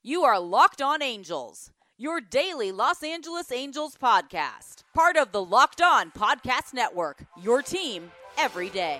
You are Locked On Angels, your daily Los Angeles Angels podcast. Part of the Locked On Podcast Network, your team every day.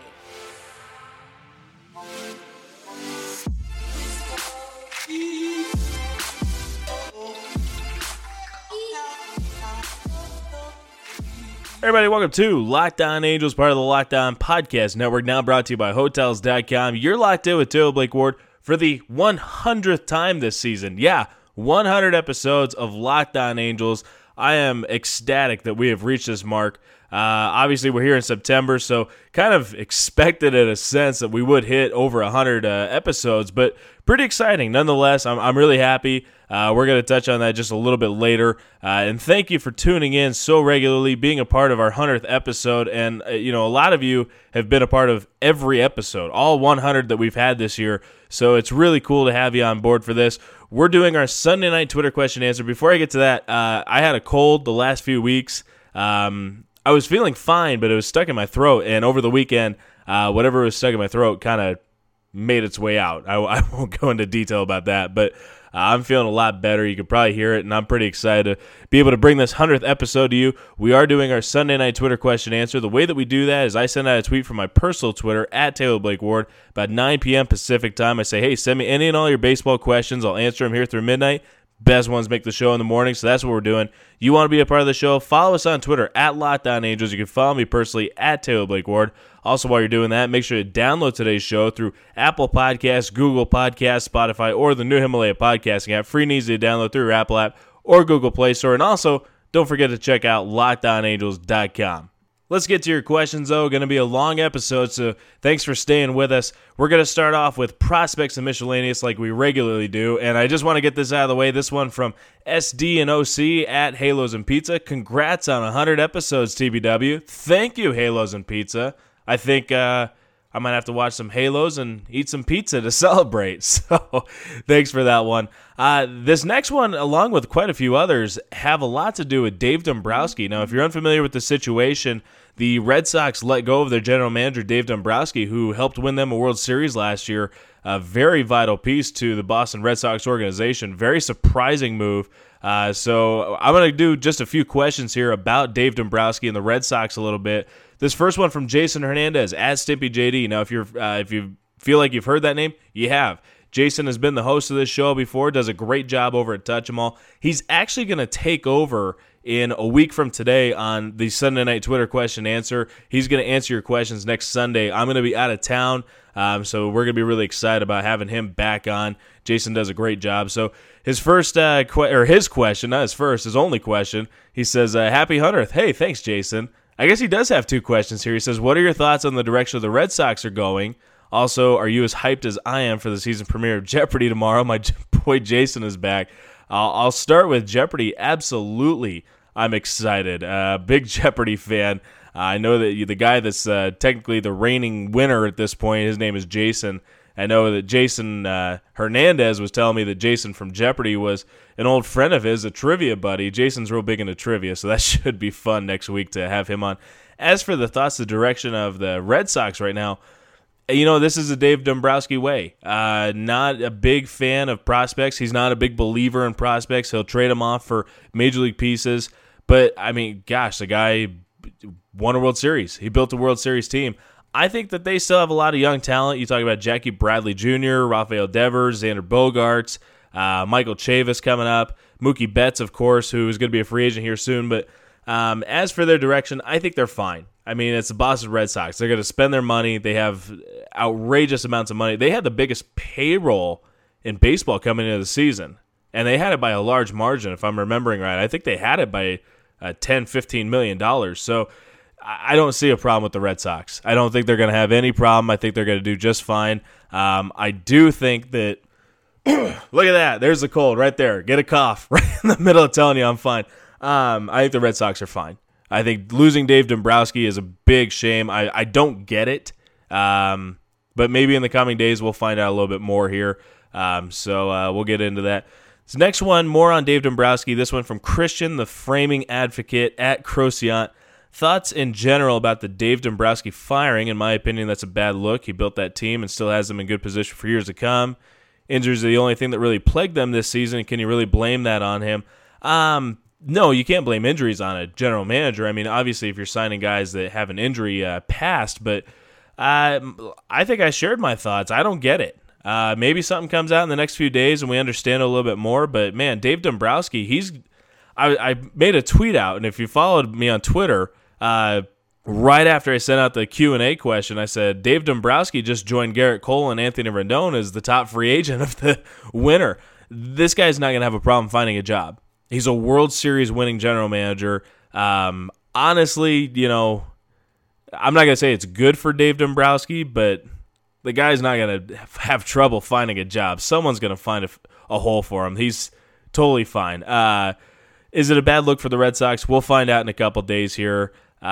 Everybody, welcome to Locked On Angels, part of the Locked On Podcast Network, now brought to you by Hotels.com. You're locked in with Taylor Blake Ward for the 100th time this season. Yeah, 100 episodes of Locked On Angels. I am ecstatic that we have reached this mark. Obviously, we're here in September, so kind of expected in a sense that we would hit over 100 episodes, but pretty exciting. Nonetheless, I'm really happy. We're going to touch on that just a little bit later. And thank you for tuning in so regularly, being a part of our 100th episode. And, a lot of you have been a part of every episode, all 100 that we've had this year. So it's really cool to have you on board for this. We're doing our Sunday night Twitter question answer. Before I get to that, I had a cold the last few weeks. I was feeling fine, but it was stuck in my throat. And over the weekend, whatever was stuck in my throat kind of made its way out. I won't go into detail about that, but I'm feeling a lot better. You can probably hear it, and I'm pretty excited to be able to bring this 100th episode to you. We are doing our Sunday night Twitter question answer. The way that we do that is I send out a tweet from my personal Twitter, at Taylor Blake Ward, about 9 p.m. Pacific time. I say, hey, send me any and all your baseball questions. I'll answer them here through midnight. Best ones make the show in the morning, so that's what we're doing. You want to be a part of the show, follow us on Twitter, at Locked On Angels. You can follow me personally, at Taylor Blake Ward. Also, while you're doing that, make sure to download today's show through Apple Podcasts, Google Podcasts, Spotify, or the new Himalaya podcasting app. Free and easy to download through your Apple app or Google Play Store. And also, don't forget to check out LockedOnAngels.com. Let's get to your questions, though. Going to be a long episode, so thanks for staying with us. We're going to start off with prospects and miscellaneous like we regularly do, and I just want to get this out of the way. This one from SD and OC at Halos and Pizza. Congrats on 100 episodes, TBW. Thank you, Halos and Pizza. I think I might have to watch some Halos and eat some pizza to celebrate, so thanks for that one. This next one, along with quite a few others, have a lot to do with Dave Dombrowski. Now, if you're unfamiliar with the situation, the Red Sox let go of their general manager, Dave Dombrowski, who helped win them a World Series last year. A very vital piece to the Boston Red Sox organization. Very surprising move. So I'm going to do just a few questions here about Dave Dombrowski and the Red Sox a little bit. This first one from Jason Hernandez, at StimpyJD. Now, if you feel like you've heard that name, you have. Jason has been the host of this show before, does a great job over at Touch 'Em All. He's actually going to take over in a week from today on the Sunday night Twitter question answer. He's going to answer your questions next Sunday. I'm going to be out of town, so we're going to be really excited about having him back on. Jason does a great job. So his first his question, not his first, his only question, he says, happy 100th. Hey, thanks, Jason. I guess he does have two questions here. He says, what are your thoughts on the direction the Red Sox are going? Also, are you as hyped as I am for the season premiere of Jeopardy tomorrow? My boy Jason is back. I'll start with Jeopardy. Absolutely, I'm excited. Big Jeopardy fan. I know that the guy that's technically the reigning winner at this point, his name is Jason. I know that Jason Hernandez was telling me that Jason from Jeopardy was an old friend of his, a trivia buddy. Jason's real big into trivia, so that should be fun next week to have him on. As for the thoughts, the direction of the Red Sox right now, this is a Dave Dombrowski way. Not a big fan of prospects. He's not a big believer in prospects. He'll trade them off for major league pieces. But, the guy won a World Series. He built a World Series team. I think that they still have a lot of young talent. You talk about Jackie Bradley Jr., Rafael Devers, Xander Bogaerts, Michael Chavis coming up, Mookie Betts, of course, who is going to be a free agent here soon. But as for their direction, I think they're fine. It's the Boston Red Sox. They're going to spend their money. They have outrageous amounts of money. They had the biggest payroll in baseball coming into the season, and they had it by a large margin, if I'm remembering right. I think they had it by $10, $15 million. So I don't see a problem with the Red Sox. I don't think they're going to have any problem. I think they're going to do just fine. I do think that look at that. There's the cold right there. Get a cough right in the middle of telling you I'm fine. I think the Red Sox are fine. I think losing Dave Dombrowski is a big shame. I don't get it, but maybe in the coming days we'll find out a little bit more here. So we'll get into that. This next one, more on Dave Dombrowski. This one from Christian, the framing advocate at Crociant. Thoughts in general about the Dave Dombrowski firing? In my opinion, that's a bad look. He built that team and still has them in good position for years to come. injuries are the only thing that really plagued them this season. Can you really blame that on him? No, you can't blame injuries on a general manager. I mean, obviously, if you're signing guys that have an injury past, but I think I shared my thoughts. I don't get it. Maybe something comes out in the next few days and we understand a little bit more. But, man, Dave Dombrowski, I made a tweet out, and if you followed me on Twitter, right after I sent out the Q&A question, I said, Dave Dombrowski just joined Garrett Cole and Anthony Rendon as the top free agent of the winter. This guy's not going to have a problem finding a job. He's a World Series winning general manager. Honestly, I'm not going to say it's good for Dave Dombrowski, but the guy's not going to have trouble finding a job. Someone's going to find a hole for him. He's totally fine. Is it a bad look for the Red Sox? We'll find out in a couple days here.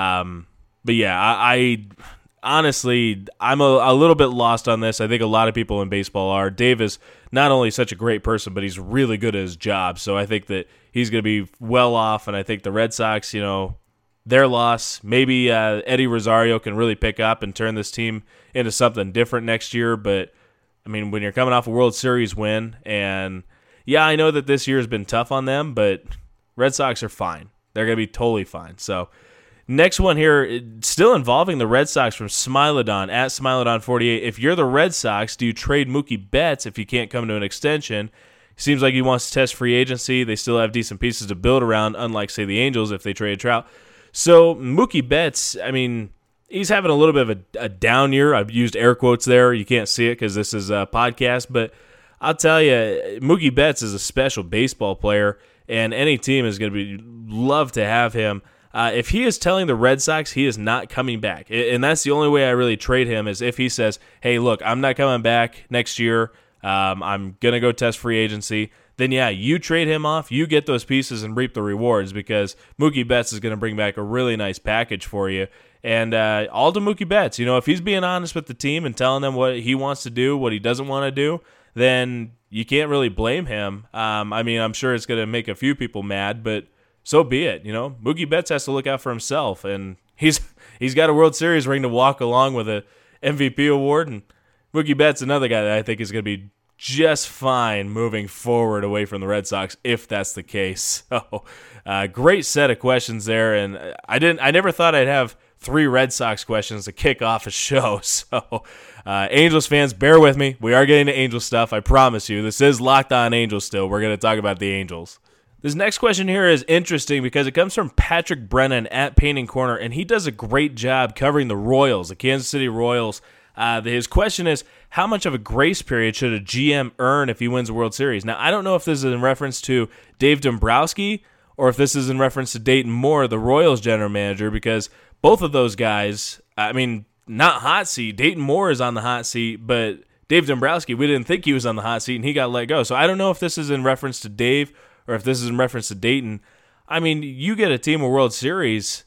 But yeah, I honestly, I'm a little bit lost on this. I think a lot of people in baseball are. Dave is not only such a great person, but he's really good at his job. So I think that he's going to be well off, and I think the Red Sox, their loss, maybe Eddie Rosario can really pick up and turn this team into something different next year. But, I mean, when you're coming off a World Series win, and yeah, I know that this year has been tough on them, but Red Sox are fine. They're going to be totally fine. So next one here, still involving the Red Sox from Smilodon, at Smilodon48. If you're the Red Sox, do you trade Mookie Betts if you can't come to an extension? Seems like he wants to test free agency. They still have decent pieces to build around, unlike, say, the Angels if they trade Trout. So Mookie Betts, I mean, he's having a little bit of a down year. I've used air quotes there. You can't see it because this is a podcast, but I'll tell you, Mookie Betts is a special baseball player, and any team is going to love to have him. If he is telling the Red Sox he is not coming back, and that's the only way I really trade him is if he says, hey, look, I'm not coming back next year, I'm going to go test free agency, then yeah, you trade him off, you get those pieces and reap the rewards because Mookie Betts is going to bring back a really nice package for you. And all to Mookie Betts, if he's being honest with the team and telling them what he wants to do, what he doesn't want to do, then you can't really blame him. I mean, I'm sure it's going to make a few people mad, but so be it. Mookie Betts has to look out for himself, and he's got a World Series ring to walk along with a MVP award, and Mookie Betts, another guy that I think is going to be just fine moving forward away from the Red Sox if that's the case. So, great set of questions there, and I never thought I'd have 3 Red Sox questions to kick off a show. So, Angels fans, bear with me. We are getting to Angels stuff. I promise you. This is Locked On Angels still. We're going to talk about the Angels. This next question here is interesting because it comes from Patrick Brennan at Painting Corner, and he does a great job covering the Royals, the Kansas City Royals. His question is, how much of a grace period should a GM earn if he wins a World Series? Now, I don't know if this is in reference to Dave Dombrowski or if this is in reference to Dayton Moore, the Royals general manager, because both of those guys, I mean, not hot seat. Dayton Moore is on the hot seat, but Dave Dombrowski, we didn't think he was on the hot seat, and he got let go. So I don't know if this is in reference to Dave or if this is in reference to Dayton. I mean, you get a team a World Series,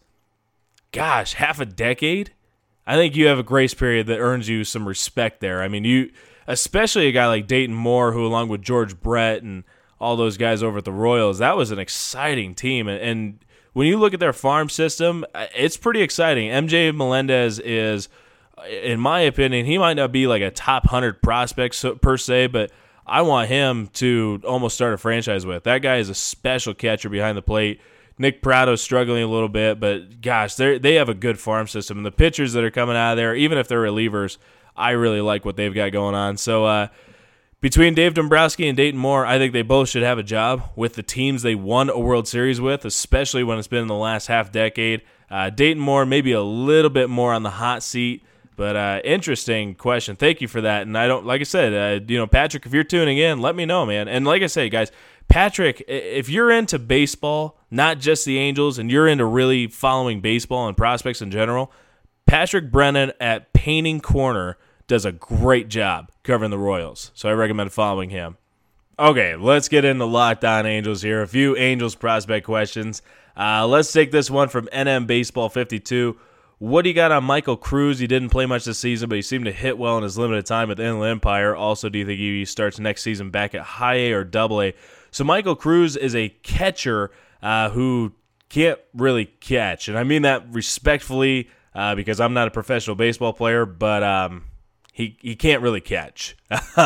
gosh, half a decade? I think you have a grace period that earns you some respect there. I mean, especially a guy like Dayton Moore, who along with George Brett and all those guys over at the Royals, that was an exciting team. And when you look at their farm system, it's pretty exciting. MJ Melendez is, in my opinion, he might not be like a top 100 prospect per se, but I want him to almost start a franchise with. That guy is a special catcher behind the plate. Nick Prado's struggling a little bit, but gosh, they have a good farm system. And the pitchers that are coming out of there, even if they're relievers, I really like what they've got going on. So between Dave Dombrowski and Dayton Moore, I think they both should have a job with the teams they won a World Series with, especially when it's been in the last half decade. Dayton Moore maybe a little bit more on the hot seat, but interesting question. Thank you for that. And like I said, Patrick, if you're tuning in, let me know, man. And like I say, guys, Patrick, if you're into baseball, not just the Angels, and you're into really following baseball and prospects in general, Patrick Brennan at Painting Corner does a great job covering the Royals. So I recommend following him. Okay, let's get into Locked On Angels here. A few Angels prospect questions. Let's take this one from NM Baseball 52. What do you got on Michael Cruz? He didn't play much this season, but he seemed to hit well in his limited time with the Inland Empire. Also, do you think he starts next season back at High A or Double A? So Michael Cruz is a catcher who can't really catch. And I mean that respectfully because I'm not a professional baseball player, but he can't really catch.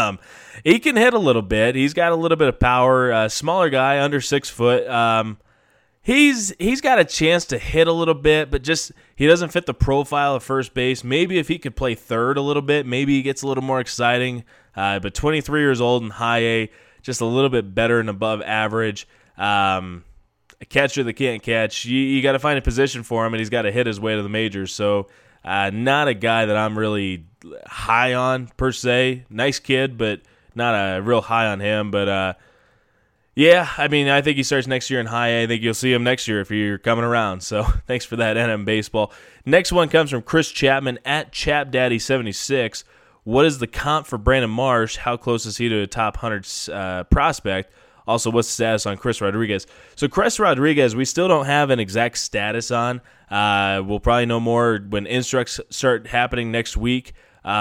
He can hit a little bit. He's got a little bit of power. Smaller guy, under 6 foot. He's got a chance to hit a little bit, but just he doesn't fit the profile of first base. Maybe if he could play third a little bit, maybe he gets a little more exciting. But 23 years old in high A, just a little bit better and above average. A catcher that can't catch, you got to find a position for him, and he's got to hit his way to the majors. So not a guy that I'm really high on per se. Nice kid, but not a real high on him. But yeah, I mean, I think he starts next year in high A. I think you'll see him next year if you're coming around. So thanks for that, NM Baseball. Next one comes from Chris Chapman at ChapDaddy76. What is the comp for Brandon Marsh? How close is he to a top 100 prospect? Also, what's the status on Chris Rodriguez? So Chris Rodriguez, we still don't have an exact status on. We'll probably know more when instructs start happening next week.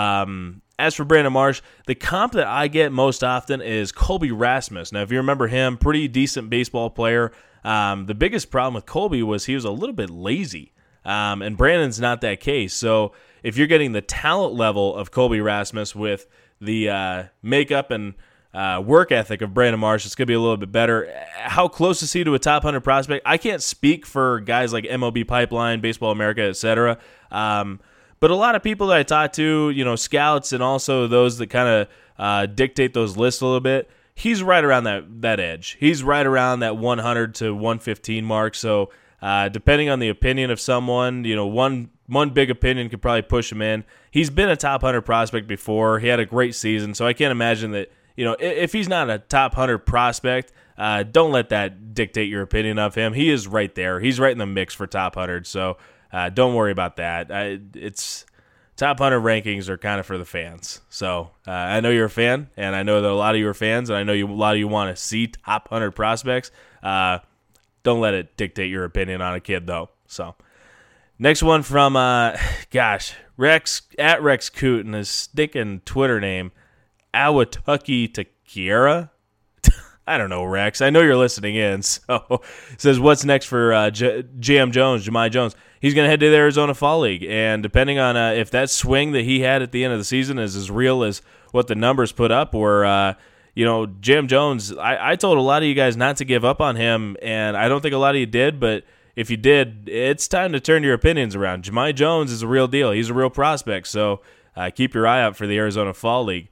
As for Brandon Marsh, the comp that I get most often is Colby Rasmus. Now, if you remember him, pretty decent baseball player. The biggest problem with Colby was he was a little bit lazy, and Brandon's not that case. So if you're getting the talent level of Colby Rasmus with the makeup and work ethic of Brandon Marsh, it's going to be a little bit better. How close is he to a top 100 prospect? I can't speak for guys like MLB Pipeline, Baseball America, etc. But a lot of people that I talk to, scouts and also those that kind of dictate those lists a little bit, he's right around that edge. He's right around that 100 to 115 mark. So depending on the opinion of someone, one big opinion could probably push him in. He's been a top 100 prospect before. He had a great season, so I can't imagine that, if he's not a top 100 prospect, don't let that dictate your opinion of him. He is right there. He's right in the mix for top 100, so don't worry about that. It's top 100 rankings are kind of for the fans. So I know you're a fan, and I know that a lot of you are fans, and I know a lot of you want to see top 100 prospects. Don't let it dictate your opinion on a kid, though. So next one from, Rex, at Rex Coot, and his stinking Twitter name, Awatucky Takiera. I don't know, Rex. I know you're listening in. So it says, what's next for Jahmai Jones? He's going to head to the Arizona Fall League, and depending on if that swing that he had at the end of the season is as real as what the numbers put up, or Jam Jones, I told a lot of you guys not to give up on him, and I don't think a lot of you did, but if you did, it's time to turn your opinions around. Jahmai Jones is a real deal. He's a real prospect, so keep your eye out for the Arizona Fall League.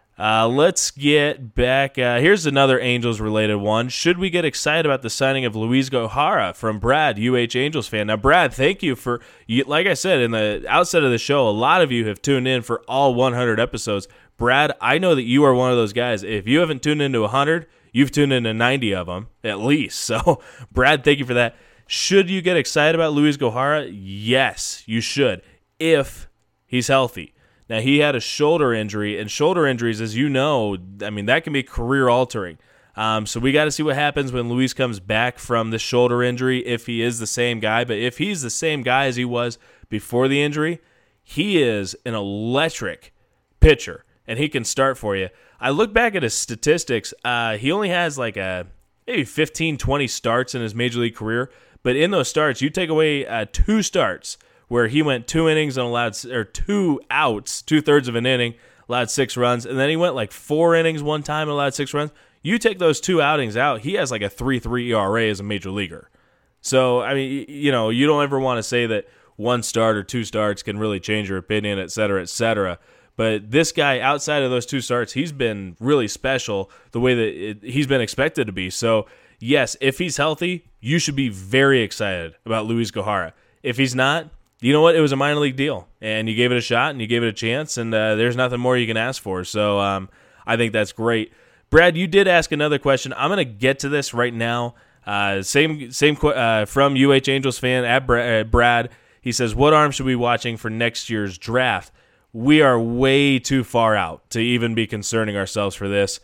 Let's get back. Here's another Angels-related one. Should we get excited about the signing of Luis Gohara? From Brad, UH Angels fan. Now, Brad, thank you for, like I said in the outset of the show, a lot of you have tuned in for all 100 episodes. Brad, I know that you are one of those guys. If you haven't tuned into 100, you've tuned into 90 of them, at least. So, Brad, thank you for that. Should you get excited about Luis Gohara? Yes, you should, if he's healthy. Now, he had a shoulder injury, and shoulder injuries, as you know, that can be career-altering. So we got to see what happens when Luis comes back from the shoulder injury, if he is the same guy. But if he's the same guy as he was before the injury, he is an electric pitcher, and he can start for you. I look back at his statistics. He only has maybe 15, 20 starts in his Major League career. But in those starts, you take away 2 starts, where he went 2 innings and allowed, or 2 outs, 2/3 of an inning, allowed 6 runs, and then he went 4 innings one time and allowed 6 runs. You take those 2 outings out, he has a 3.3 ERA as a major leaguer. So, you don't ever want to say that 1 start or 2 starts can really change your opinion, et cetera, et cetera. But this guy, outside of those 2 starts, he's been really special the way that he's been expected to be. So, yes, if he's healthy, you should be very excited about Luis Gohara. If he's not, you know what? It was a minor league deal, and you gave it a shot, and you gave it a chance, and there's nothing more you can ask for. So I think that's great. Brad, you did ask another question. I'm going to get to this right now. Same from UH Angels fan at Brad. He says, what arm should we be watching for next year's draft? We are way too far out to even be concerning ourselves for this.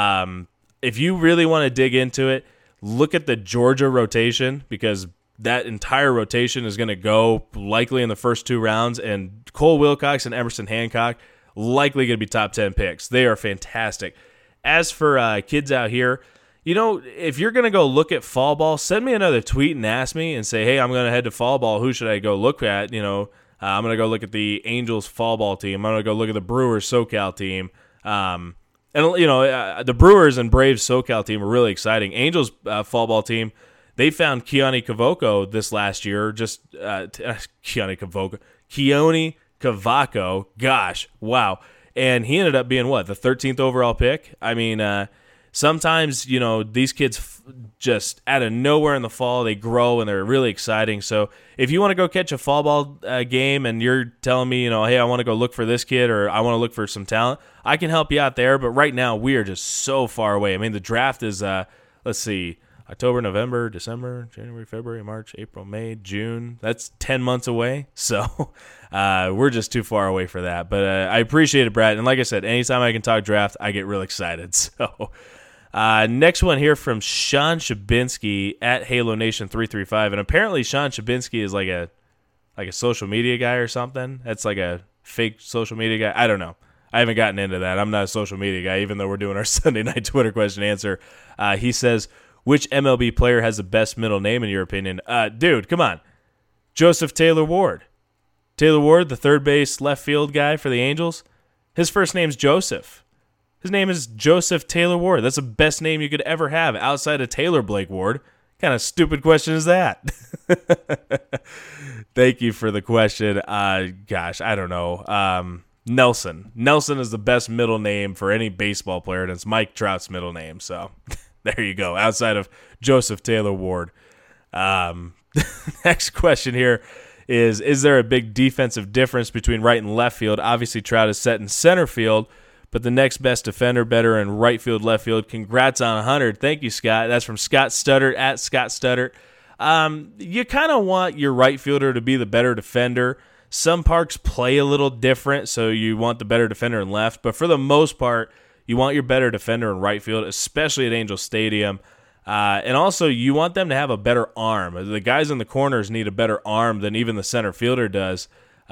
If you really want to dig into it, look at the Georgia rotation, because that entire rotation is going to go likely in the first 2 rounds, and Cole Wilcox and Emerson Hancock likely going to be top 10 picks. They are fantastic. As for kids out here, if you're going to go look at fall ball, send me another tweet and ask me and say, hey, I'm going to head to fall ball. Who should I go look at? I'm going to go look at the Angels fall ball team. I'm going to go look at the Brewers SoCal team. And, the Brewers and Braves SoCal team are really exciting. Angels fall ball team, they found Keone Cavaco this last year. Keone Cavaco. Gosh, wow. And he ended up being, the 13th overall pick? I mean, sometimes, these kids just out of nowhere in the fall, they grow and they're really exciting. So if you want to go catch a fall ball game and you're telling me, hey, I want to go look for this kid or I want to look for some talent, I can help you out there. But right now, we are just so far away. I mean, the draft is, let's see, October, November, December, January, February, March, April, May, June. That's 10 months away. So we're just too far away for that. But I appreciate it, Brad. And like I said, anytime I can talk draft, I get real excited. So next one here from Sean Shabinsky at Halo Nation 335. And apparently Sean Shabinsky is like a social media guy or something. That's like a fake social media guy. I don't know. I haven't gotten into that. I'm not a social media guy, even though we're doing our Sunday night Twitter question answer. He says, which MLB player has the best middle name in your opinion? Dude, come on. Joseph Taylor Ward. Taylor Ward, the third base left field guy for the Angels. His first name's Joseph. His name is Joseph Taylor Ward. That's the best name you could ever have outside of Taylor Blake Ward. What kind of stupid question is that? Thank you for the question. Gosh, I don't know. Nelson. Nelson is the best middle name for any baseball player, and it's Mike Trout's middle name. So there you go. Outside of Joseph Taylor Ward. Next question here is there a big defensive difference between right and left field? Obviously, Trout is set in center field, but the next best defender better in right field, left field. Congrats on 100. Thank you, Scott. That's from Scott Studdert at Scott Studdert. You kind of want your right fielder to be the better defender. Some parks play a little different, so you want the better defender in left. But for the most part, you want your better defender in right field, especially at Angel Stadium. And also, you want them to have a better arm. The guys in the corners need a better arm than even the center fielder does.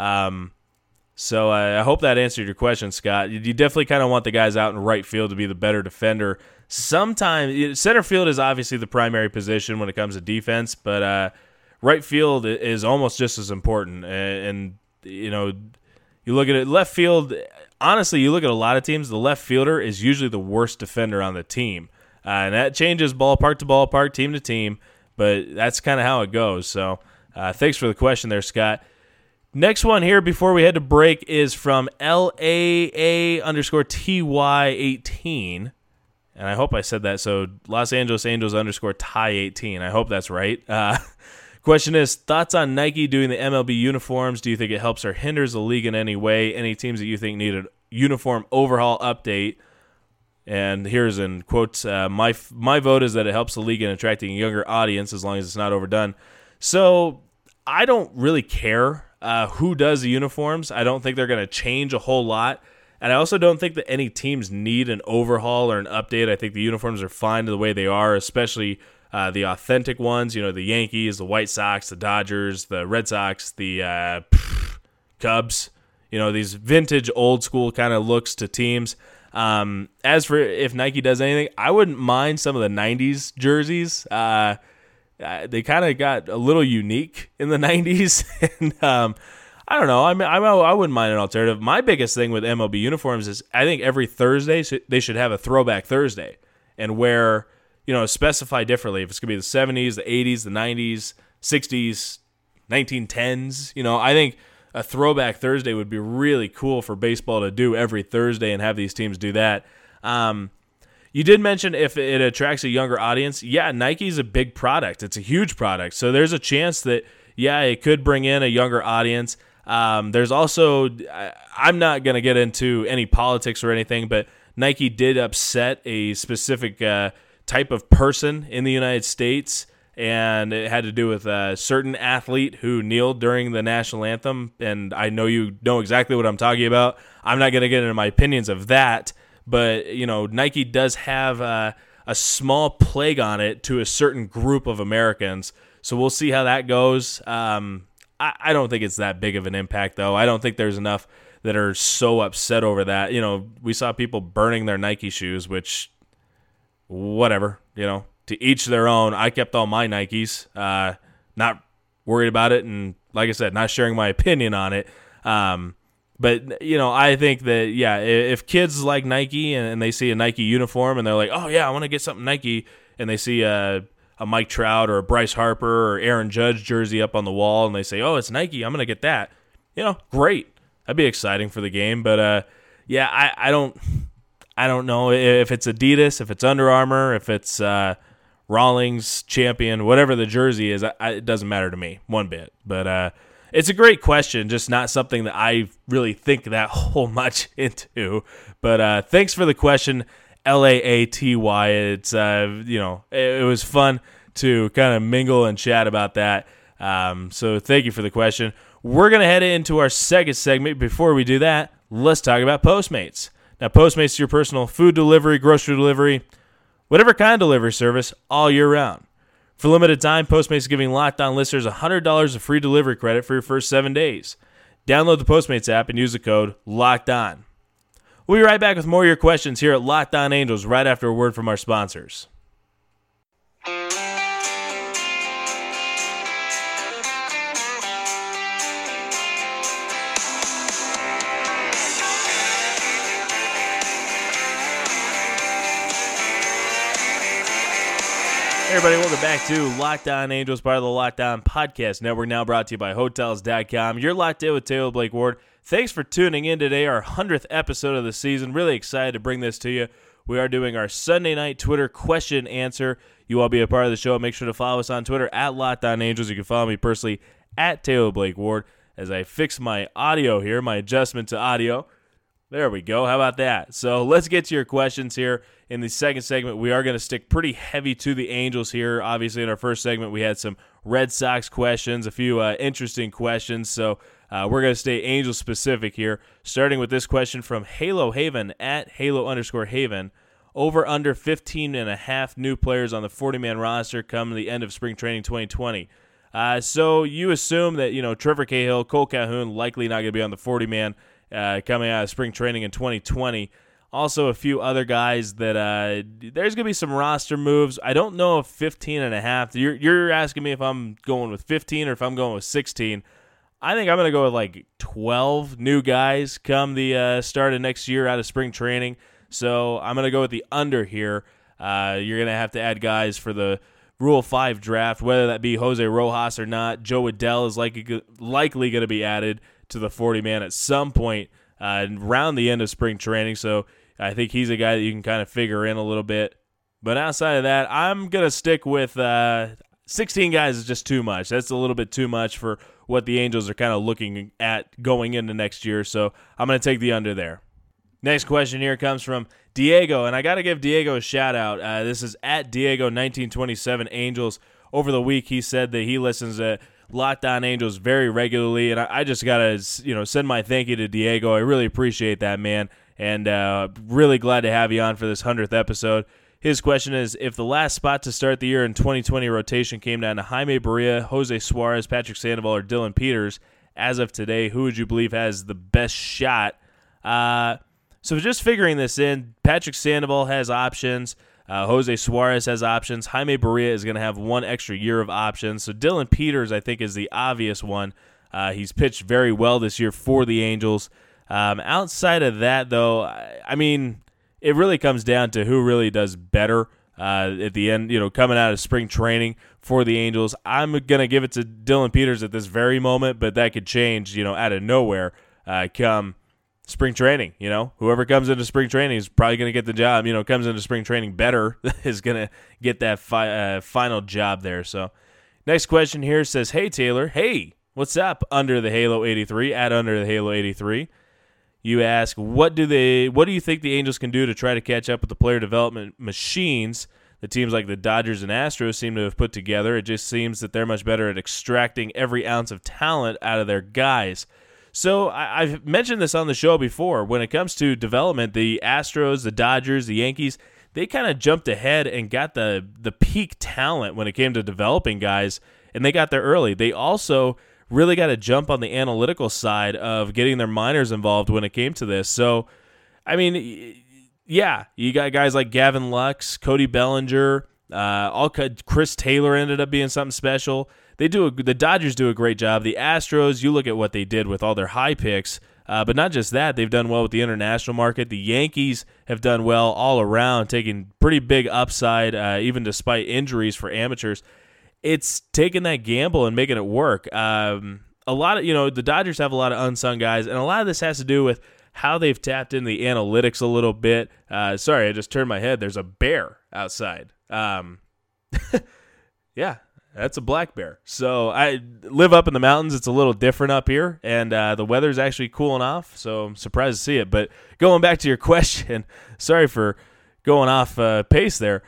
So I hope that answered your question, Scott. You definitely kind of want the guys out in right field to be the better defender. Sometimes center field is obviously the primary position when it comes to defense, but right field is almost just as important. And you look at it, left field. Honestly, you look at a lot of teams, the left fielder is usually the worst defender on the team. And that changes ballpark to ballpark, team to team, but that's kind of how it goes. So thanks for the question there, Scott. Next one here before we head to break is from LAA_TY18. And I hope I said that. So Los Angeles Angels _TY18. I hope that's right. Question is, thoughts on Nike doing the MLB uniforms? Do you think it helps or hinders the league in any way? Any teams that you think need a uniform overhaul update? And here's in quotes, my vote is that it helps the league in attracting a younger audience as long as it's not overdone. So I don't really care who does the uniforms. I don't think they're going to change a whole lot. And I also don't think that any teams need an overhaul or an update. I think the uniforms are fine the way they are, especially the authentic ones. The Yankees, the White Sox, the Dodgers, the Red Sox, the Cubs. These vintage, old school kind of looks to teams. As for if Nike does anything, I wouldn't mind some of the 90s jerseys. They kind of got a little unique in the 90s. And I don't know. I wouldn't mind an alternative. My biggest thing with MLB uniforms is I think every Thursday they should have a Throwback Thursday and wear, specify differently. If it's going to be the 70s, the 80s, the 90s, 60s, 1910s. I think a Throwback Thursday would be really cool for baseball to do every Thursday and have these teams do that. You did mention if it attracts a younger audience. Yeah, Nike's a big product. It's a huge product. So there's a chance that, it could bring in a younger audience. There's also, I'm not going to get into any politics or anything, but Nike did upset a specific type of person in the United States, and it had to do with a certain athlete who kneeled during the national anthem, and I know you know exactly what I'm talking about. I'm not going to get into my opinions of that, but Nike does have a small plague on it to a certain group of Americans, so we'll see how that goes. I don't think it's that big of an impact, though. I don't think there's enough that are so upset over that. We saw people burning their Nike shoes, which, whatever, to each their own. I kept all my Nikes, not worried about it, and like I said, not sharing my opinion on it. But, I think that, yeah, if kids like Nike and they see a Nike uniform and they're like, oh, yeah, I want to get something Nike, and they see a Mike Trout or a Bryce Harper or Aaron Judge jersey up on the wall and they say, oh, it's Nike, I'm going to get that. Great. That'd be exciting for the game. But, yeah, I don't know if it's Adidas, if it's Under Armour, if it's Rawlings, Champion, whatever the jersey is, it doesn't matter to me one bit. But it's a great question, just not something that I really think that whole much into. But thanks for the question, Laaty. It's it was fun to kind of mingle and chat about that. So thank you for the question. We're gonna head into our second segment. Before we do that, let's talk about Postmates. Now, Postmates is your personal food delivery, grocery delivery, whatever kind of delivery service all year round. For a limited time, Postmates is giving Locked On listeners $100 of free delivery credit for your first 7 days. Download the Postmates app and use the code LOCKEDON. We'll be right back with more of your questions here at Locked On Angels right after a word from our sponsors. Hey everybody, welcome back to Locked On Angels, part of the Locked On Podcast Network, now brought to you by Hotels.com. You're locked in with Taylor Blake Ward. Thanks for tuning in today, our 100th episode of the season. Really excited to bring this to you. We are doing our Sunday night Twitter question answer. You all be a part of the show. Make sure to follow us on Twitter at Locked On Angels. You can follow me personally at Taylor Blake Ward as I fix my audio here, my adjustment to audio. There we go. How about that? So let's get to your questions here. In the second segment, we are going to stick pretty heavy to the Angels here. Obviously, in our first segment, we had some Red Sox questions, a few interesting questions. So we're going to stay Angels-specific here, starting with this question from Halo Haven at Halo_Haven. Over under 15.5 new players on the 40-man roster come the end of spring training 2020. So you assume that, Trevor Cahill, Cole Calhoun, likely not going to be on the 40-man coming out of spring training in 2020. Also, a few other guys that there's going to be some roster moves. I don't know if 15.5. You're asking me if I'm going with 15 or if I'm going with 16. I think I'm going to go with like 12 new guys come the start of next year out of spring training. So I'm going to go with the under here. You're going to have to add guys for the Rule 5 draft, whether that be Jose Rojas or not. Joe Adell is likely going to be added to the 40-man at some point around the end of spring training. So I think he's a guy that you can kind of figure in a little bit. But outside of that, I'm going to stick with 16 guys is just too much. That's a little bit too much for what the Angels are kind of looking at going into next year. So I'm going to take the under there. Next question here comes from Diego, and I got to give Diego a shout-out. This is at Diego1927 Angels. Over the week, he said that he listens to Locked On Angels very regularly, and I just got to send my thank you to Diego. I really appreciate that, man, and really glad to have you on for this 100th episode. His question is, if the last spot to start the year in 2020 rotation came down to Jaime Barria, Jose Suarez, Patrick Sandoval, or Dylan Peters, as of today, who would you believe has the best shot? So just figuring this in, Patrick Sandoval has options. Jose Suarez has options. Jaime Barria is going to have one extra year of options. So Dylan Peters, I think, is the obvious one. He's pitched very well this year for the Angels. Outside of that, though, I mean, it really comes down to who really does better at the end, coming out of spring training for the Angels. I'm going to give it to Dylan Peters at this very moment, but that could change, out of nowhere come spring training. Whoever comes into spring training is probably going to get the job. Comes into spring training better is going to get that final job there. So next question here says, hey, Taylor, hey, what's up? Under the Halo 83, at Under the Halo 83. You ask, what do you think the Angels can do to try to catch up with the player development machines the teams like the Dodgers and Astros seem to have put together? It just seems that they're much better at extracting every ounce of talent out of their guys. So I've mentioned this on the show before. When it comes to development, the Astros, the Dodgers, the Yankees, they kind of jumped ahead and got the peak talent when it came to developing guys, and they got there early. They also really got to jump on the analytical side of getting their minors involved when it came to this. So, I mean, yeah, you got guys like Gavin Lux, Cody Bellinger, Chris Taylor ended up being something special. the Dodgers do a great job. The Astros, you look at what they did with all their high picks, but not just that, they've done well with the international market. The Yankees have done well all around, taking pretty big upside, even despite injuries for amateurs. It's taking that gamble and making it work. A lot of, the Dodgers have a lot of unsung guys, and a lot of this has to do with how they've tapped into the analytics a little bit. Sorry, I just turned my head. There's a bear outside. Yeah, that's a black bear. So I live up in the mountains. It's a little different up here, and the weather's actually cooling off, so I'm surprised to see it. But going back to your question, sorry for going off pace there.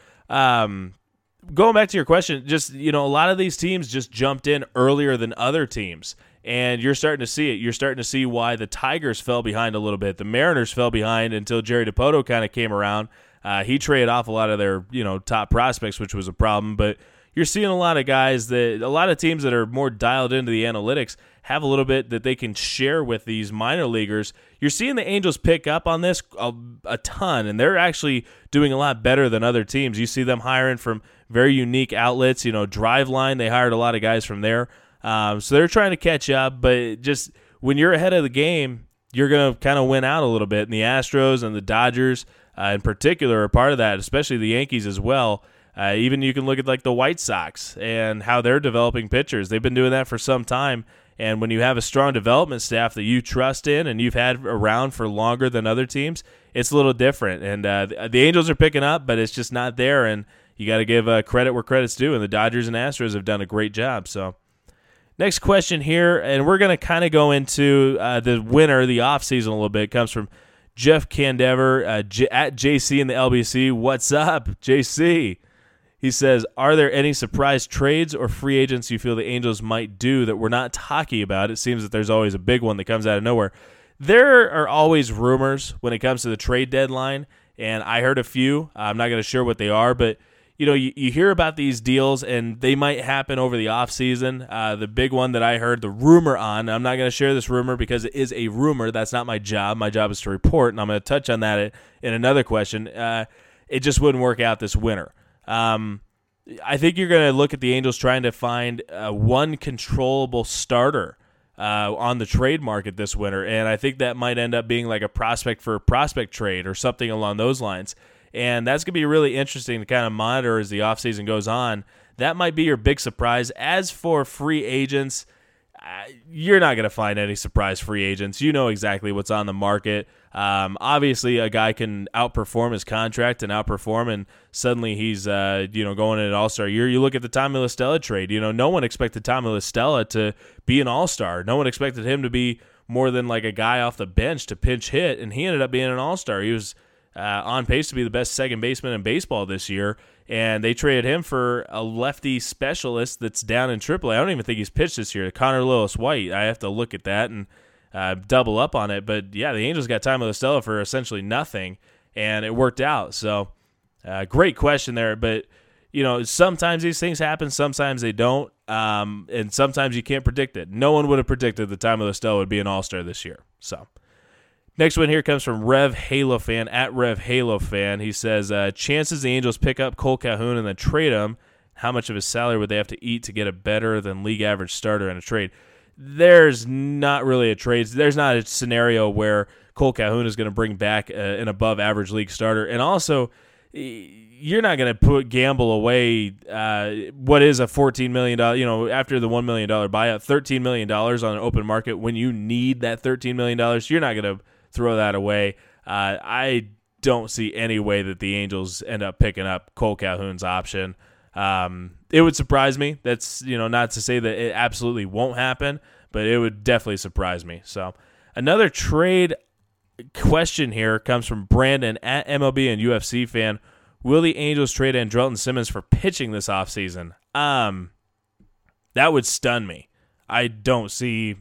Going back to your question, just, a lot of these teams just jumped in earlier than other teams, and you're starting to see it. You're starting to see why the Tigers fell behind a little bit. The Mariners fell behind until Jerry Dipoto kind of came around. He traded off a lot of their, top prospects, which was a problem, but you're seeing a lot of teams that are more dialed into the analytics have a little bit that they can share with these minor leaguers. You're seeing the Angels pick up on this a ton, and they're actually doing a lot better than other teams. You see them hiring from very unique outlets. Driveline, they hired a lot of guys from there. So they're trying to catch up, but just when you're ahead of the game, you're going to kind of win out a little bit. And the Astros and the Dodgers in particular are part of that, especially the Yankees as well. Even you can look at like the White Sox and how they're developing pitchers. They've been doing that for some time. And when you have a strong development staff that you trust in and you've had around for longer than other teams, it's a little different. And the Angels are picking up, but it's just not there. And you got to give credit where credit's due. And the Dodgers and Astros have done a great job. So next question here, and we're going to kind of go into the winter, the offseason a little bit. It comes from Jeff Candever at JC in the LBC. What's up, JC? He says, are there any surprise trades or free agents you feel the Angels might do that we're not talking about? It seems that there's always a big one that comes out of nowhere. There are always rumors when it comes to the trade deadline, and I heard a few. I'm not going to share what they are, but you hear about these deals, and they might happen over the offseason. The big one that I heard, the rumor on, I'm not going to share this rumor because it is a rumor. That's not my job. My job is to report, and I'm going to touch on that in another question. It just wouldn't work out this winter. I think you're going to look at the Angels trying to find one controllable starter on the trade market this winter, and I think that might end up being like a prospect for a prospect trade or something along those lines. And that's going to be really interesting to kind of monitor as the offseason goes on. That might be your big surprise. As for free agents, you're not going to find any surprise free agents. You know exactly what's on the market. Obviously, a guy can outperform his contract and outperform, and suddenly he's going in an all-star year. You look at the Tommy La Stella trade. No one expected Tommy La Stella to be an all-star. No one expected him to be more than like a guy off the bench to pinch hit, and he ended up being an all-star. He was on pace to be the best second baseman in baseball this year, and they traded him for a lefty specialist that's down in AAA. I don't even think he's pitched this year, Connor Lewis-White. I have to look at that and double up on it. But, yeah, the Angels got Tommy La Stella for essentially nothing, and it worked out. So, great question there. But, sometimes these things happen, sometimes they don't, and sometimes you can't predict it. No one would have predicted that Tommy La Stella would be an all-star this year. So, next one here comes from Rev Halo Fan, at Rev Halo Fan. He says, chances the Angels pick up Cole Calhoun and then trade him, how much of his salary would they have to eat to get a better than league average starter in a trade? There's not really a trade. There's not a scenario where Cole Calhoun is going to bring back an above average league starter. And also, you're not going to gamble away what is a $14 million, after the $1 million buyout, $13 million on an open market when you need that $13 million. You're not going to throw that away. I don't see any way that the Angels end up picking up Cole Calhoun's option. It would surprise me. That's, not to say that it absolutely won't happen, but it would definitely surprise me. So another trade question here comes from Brandon at MLB and UFC Fan. Will the Angels trade Andrelton Simmons for pitching this offseason? That would stun me. I don't see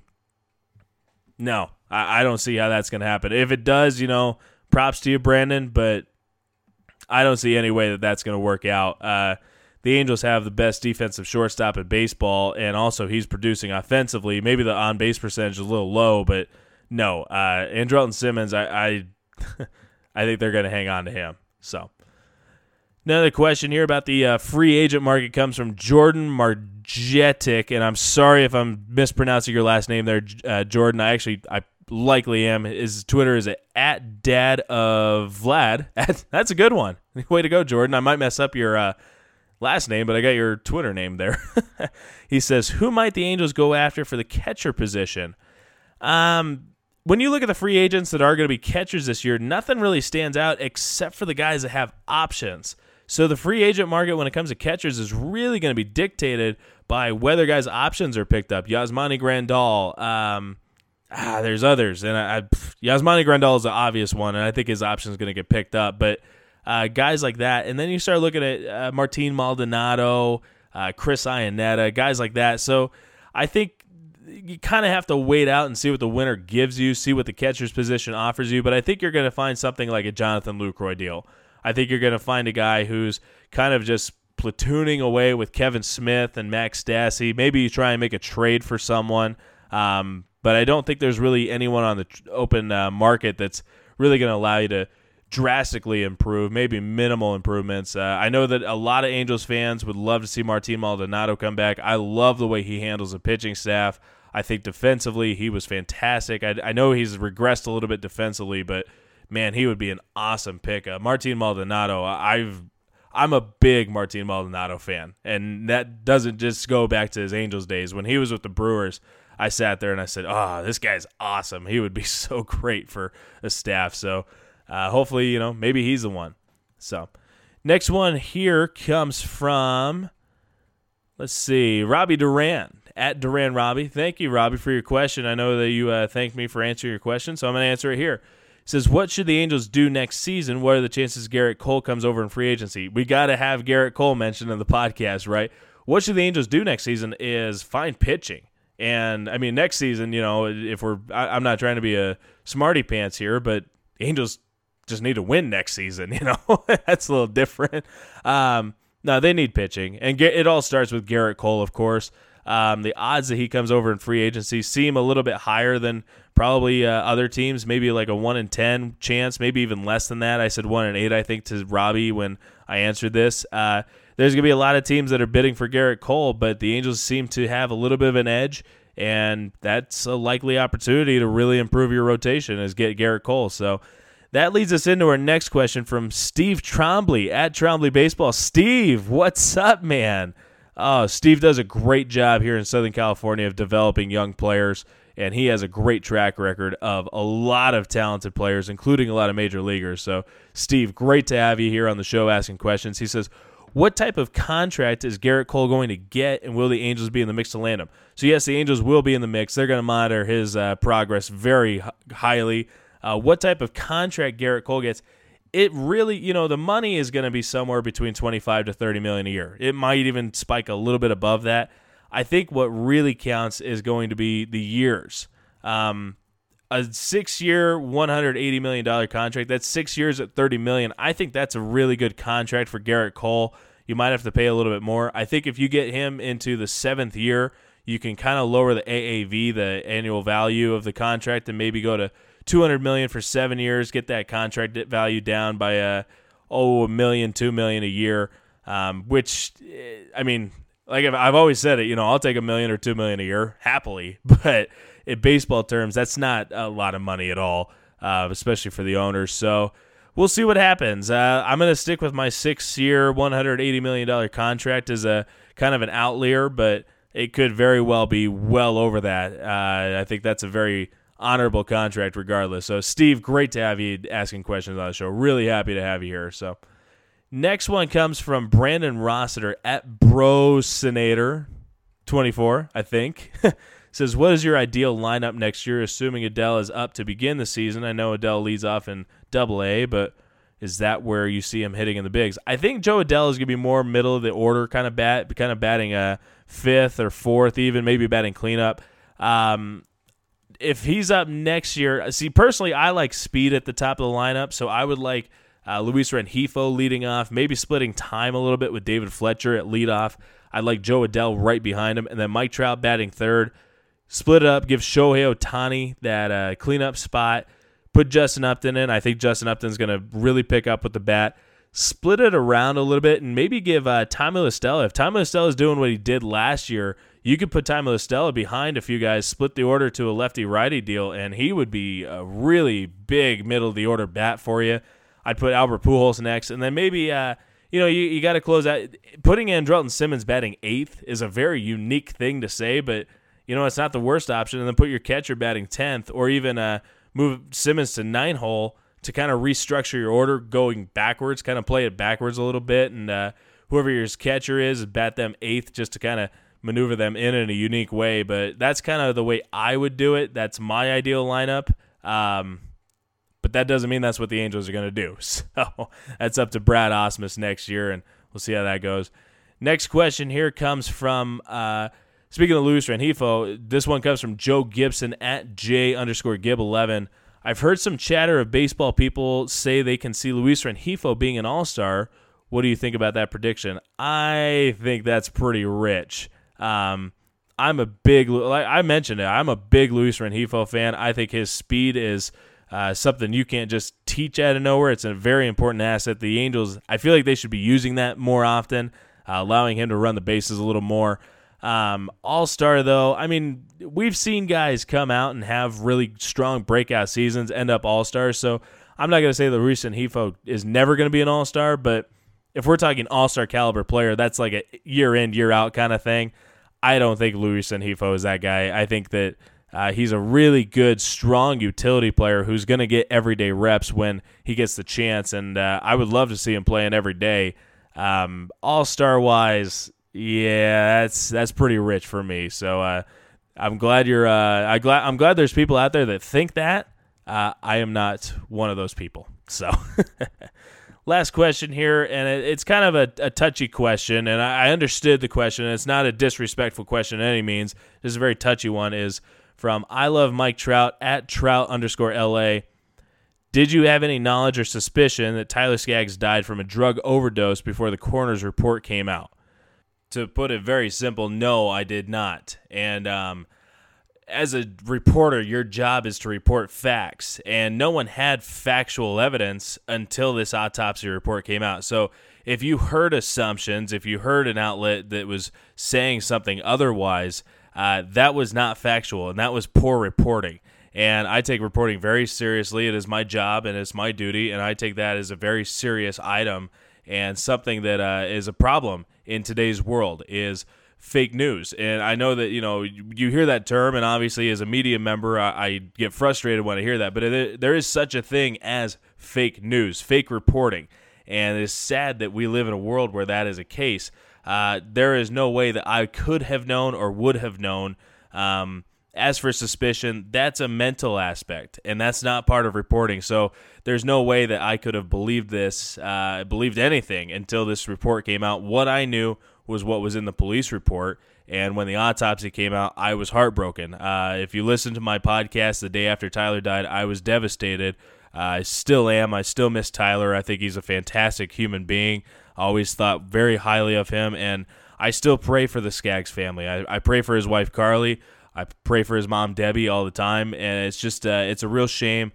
how that's going to happen. If it does, props to you, Brandon, but I don't see any way that that's going to work out. The Angels have the best defensive shortstop in baseball, and also he's producing offensively. Maybe the on-base percentage is a little low, but no. Andrelton Simmons, I think they're going to hang on to him. So, another question here about the free agent market comes from Jordan Jetic, and I'm sorry if I'm mispronouncing your last name there, Jordan. I likely am. His Twitter is at Dad of Vlad. That's a good one. Way to go, Jordan. I might mess up your last name, but I got your Twitter name there. He says, who might the Angels go after for the catcher position? When you look at the free agents that are going to be catchers this year, nothing really stands out except for the guys that have options. So the free agent market when it comes to catchers is really going to be dictated by whether guys' options are picked up. Yasmani Grandal, there's others. And Yasmani Grandal is the obvious one, and I think his option is going to get picked up. But guys like that. And then you start looking at Martin Maldonado, Chris Iannetta, guys like that. So I think you kind of have to wait out and see what the winter gives you, see what the catcher's position offers you. But I think you're going to find something like a Jonathan Lucroy deal. I think you're going to find a guy who's kind of just platooning away with Kevin Smith and Max Stassi. Maybe you try and make a trade for someone. But I don't think there's really anyone on the open market that's really going to allow you to drastically improve, maybe minimal improvements. I know that a lot of Angels fans would love to see Martin Maldonado come back. I love the way he handles the pitching staff. I think defensively he was fantastic. I know he's regressed a little bit defensively, but man, he would be an awesome pick. Martin Maldonado, I'm a big Martin Maldonado fan, and that doesn't just go back to his Angels days. When he was with the Brewers, I sat there and I said, this guy's awesome. He would be so great for a staff. So hopefully, maybe he's the one. So next one here comes from, let's see, Robbie Duran, at Duran Robbie. Thank you, Robbie, for your question. I know that you thanked me for answering your question, so I'm going to answer it here. It says, what should the Angels do next season? What are the chances Garrett Cole comes over in free agency? We got to have Garrett Cole mentioned in the podcast, right? What should the Angels do next season is find pitching. And, I mean, next season, I'm not trying to be a smarty pants here, but the Angels just need to win next season, That's a little different. No, they need pitching. And it all starts with Garrett Cole, of course. The odds that he comes over in free agency seem a little bit higher than probably other teams, maybe like a 1 in 10 chance, maybe even less than that. I said 1 in 8, I think, to Robbie when I answered this. There's going to be a lot of teams that are bidding for Garrett Cole, but the Angels seem to have a little bit of an edge, and that's a likely opportunity to really improve your rotation is get Garrett Cole. So that leads us into our next question from Steve Trombley at Trombley Baseball. Steve, what's up, man? Oh, Steve does a great job here in Southern California of developing young players, and he has a great track record of a lot of talented players, including a lot of major leaguers. So, Steve, great to have you here on the show asking questions. He says, what type of contract is Garrett Cole going to get, and will the Angels be in the mix to land him? So, yes, the Angels will be in the mix. They're going to monitor his progress very highly. What type of contract Garrett Cole gets, it really, the money is going to be somewhere between $25 to $30 million a year. It might even spike a little bit above that. I think what really counts is going to be the years. A 6-year, $180 million contract, that's 6 years at $30 million. I think that's a really good contract for Garrett Cole. You might have to pay a little bit more. I think if you get him into the 7th year, you can kind of lower the AAV, the annual value of the contract, and maybe go to $200 million for 7 years, get that contract value down by $1 million, $2 million a year, which, I mean, like I've always said it, I'll take $1 million or $2 million a year happily, but in baseball terms, that's not a lot of money at all, especially for the owners. So we'll see what happens. I'm going to stick with my 6-year, $180 million contract as a kind of an outlier, but it could very well be well over that. I think that's a very honorable contract regardless. So, Steve, great to have you asking questions on the show. Really happy to have you here. So, next one comes from Brandon Rossiter at Brosinator24, I think. Says, what is your ideal lineup next year, assuming Adele is up to begin the season? I know Adele leads off in Double-A, but is that where you see him hitting in the bigs? I think Joe Adele is going to be more middle of the order, kind of batting 5th or 4th, even maybe batting cleanup. If he's up next year, see, personally, I like speed at the top of the lineup, so I would like Luis Rengifo leading off, maybe splitting time a little bit with David Fletcher at leadoff. I'd like Joe Adele right behind him, and then Mike Trout batting 3rd. Split it up, give Shohei Ohtani that cleanup spot, put Justin Upton in. I think Justin Upton's going to really pick up with the bat. split it around a little bit and maybe give Tommy La Stella. If Tommy La Stella is doing what he did last year, you could put Tommy La Stella behind a few guys, split the order to a lefty-righty deal, and he would be a really big middle-of-the-order bat for you. I'd put Albert Pujols next, and then maybe you got to close out. Putting Andrelton Simmons batting 8th is a very unique thing to say, but it's not the worst option. And then put your catcher batting 10th, or even move Simmons to 9-hole to kind of restructure your order going backwards, kind of play it backwards a little bit, and whoever your catcher is, bat them 8th just to kind of maneuver them in a unique way. But that's kind of the way I would do it. That's my ideal lineup. But that doesn't mean that's what the Angels are going to do. So that's up to Brad Ausmus next year, and we'll see how that goes. Next question here comes from, speaking of Luis Rengifo, this one comes from Joe Gibson at J_Gib11. I've heard some chatter of baseball people say they can see Luis Rengifo being an all-star. What do you think about that prediction? I think that's pretty rich. I'm a big, like I mentioned it, I'm a big Luis Rengifo fan. I think his speed is something you can't just teach out of nowhere. It's a very important asset. The Angels, I feel like they should be using that more often, allowing him to run the bases a little more. All-star, though, I mean, we've seen guys come out and have really strong breakout seasons, end up all-stars, so I'm not going to say that Luis Rengifo is never going to be an all-star, but if we're talking all-star caliber player, that's like a year-in, year-out kind of thing. I don't think Luis Rengifo is that guy. I think that he's a really good, strong utility player who's going to get everyday reps when he gets the chance, and I would love to see him playing every day. All-star-wise, yeah, that's pretty rich for me. So I'm glad I'm glad there's people out there that think that. I am not one of those people. So last question here, and it's kind of a touchy question, and I understood the question. And it's not a disrespectful question in any means. This is a very touchy one. Is from I Love Mike Trout at Trout_LA. Did you have any knowledge or suspicion that Tyler Skaggs died from a drug overdose before the coroner's report came out? To put it very simple, no, I did not. And as a reporter, your job is to report facts, and no one had factual evidence until this autopsy report came out. So if you heard assumptions, if you heard an outlet that was saying something otherwise, that was not factual, and that was poor reporting. And I take reporting very seriously. It is my job, and it's my duty, and I take that as a very serious item and something that is a problem in today's world is fake news. And I know that, you hear that term, and obviously as a media member, I get frustrated when I hear that. But there is such a thing as fake news, fake reporting. And it's sad that we live in a world where that is a case. There is no way that I could have known or would have known. As for suspicion, that's a mental aspect, and that's not part of reporting. So there's no way that I could have believed this, believed anything until this report came out. What I knew was what was in the police report, and when the autopsy came out, I was heartbroken. If you listen to my podcast the day after Tyler died, I was devastated. I still am. I still miss Tyler. I think he's a fantastic human being. I always thought very highly of him, and I still pray for the Skaggs family. I pray for his wife, Carly. I pray for his mom, Debbie, all the time, and it's just it's a real shame.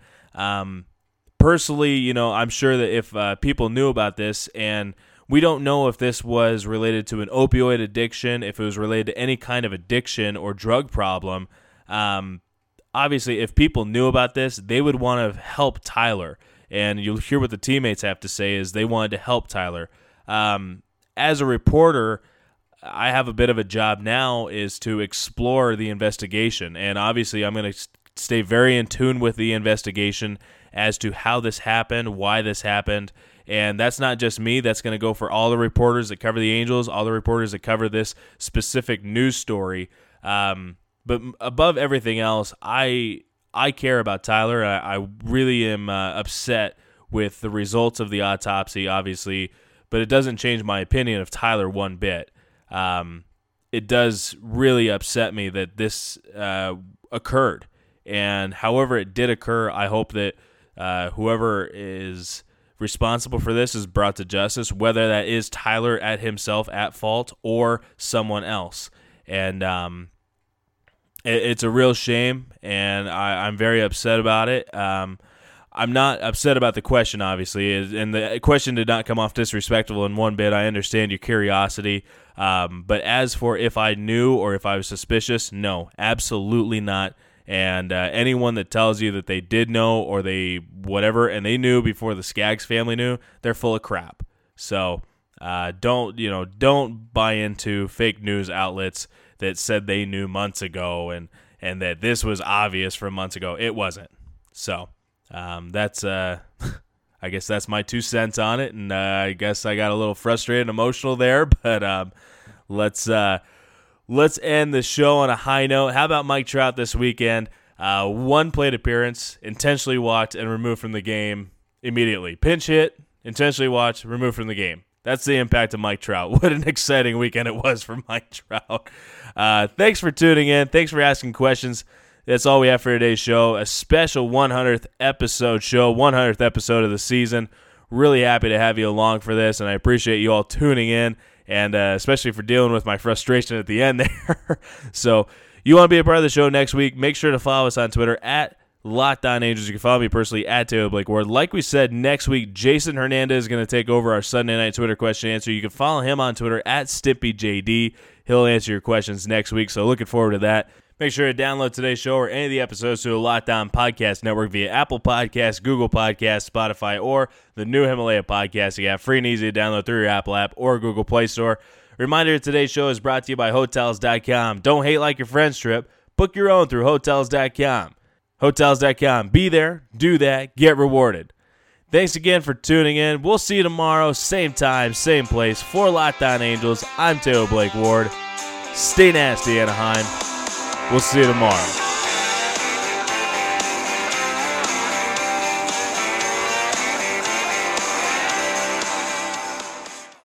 Personally, I'm sure that if people knew about this, and we don't know if this was related to an opioid addiction, if it was related to any kind of addiction or drug problem, obviously, if people knew about this, they would want to help Tyler, and you'll hear what the teammates have to say is they wanted to help Tyler. As a reporter, I have a bit of a job now is to explore the investigation, and obviously I'm going to stay very in tune with the investigation as to how this happened, why this happened, and that's not just me. That's going to go for all the reporters that cover the Angels, all the reporters that cover this specific news story. But above everything else, I care about Tyler. I really am upset with the results of the autopsy, obviously, but it doesn't change my opinion of Tyler one bit. It does really upset me that this occurred, and however it did occur, I hope that whoever is responsible for this is brought to justice, whether that is Tyler at himself at fault or someone else. And it's a real shame, and I'm very upset about it. I'm not upset about the question, obviously, and the question did not come off disrespectful in one bit. I understand your curiosity. But as for if I knew or if I was suspicious, no, absolutely not. And anyone that tells you that they did know or they whatever, and they knew before the Skaggs family knew, they're full of crap. So don't buy into fake news outlets that said they knew months ago and that this was obvious from months ago. It wasn't. So that's I guess that's my 2 cents on it, and I guess I got a little frustrated and emotional there, but let's end the show on a high note. How about Mike Trout this weekend? 1 plate appearance, intentionally walked and removed from the game immediately. Pinch hit, intentionally walked, removed from the game. That's the impact of Mike Trout. What an exciting weekend it was for Mike Trout. Thanks for tuning in. Thanks for asking questions. That's all we have for today's show. A special 100th episode show, 100th episode of the season. Really happy to have you along for this, and I appreciate you all tuning in, and especially for dealing with my frustration at the end there. So you want to be a part of the show next week, make sure to follow us on Twitter at Locked On Angels. You can follow me personally at Taylor Blake Ward. Like we said, next week, Jason Hernandez is going to take over our Sunday night Twitter question and answer. You can follow him on Twitter at StimpyJD. He'll answer your questions next week, so looking forward to that. Make sure to download today's show or any of the episodes to the Locked On Podcast Network via Apple Podcasts, Google Podcasts, Spotify, or the new Himalaya podcast. You have free and easy to download through your Apple app or Google Play Store. Reminder, today's show is brought to you by Hotels.com. Don't hate like your friend's trip. Book your own through Hotels.com. Hotels.com. Be there, do that, get rewarded. Thanks again for tuning in. We'll see you tomorrow, same time, same place. For Locked On Angels, I'm Taylor Blake Ward. Stay nasty, Anaheim. We'll see you tomorrow.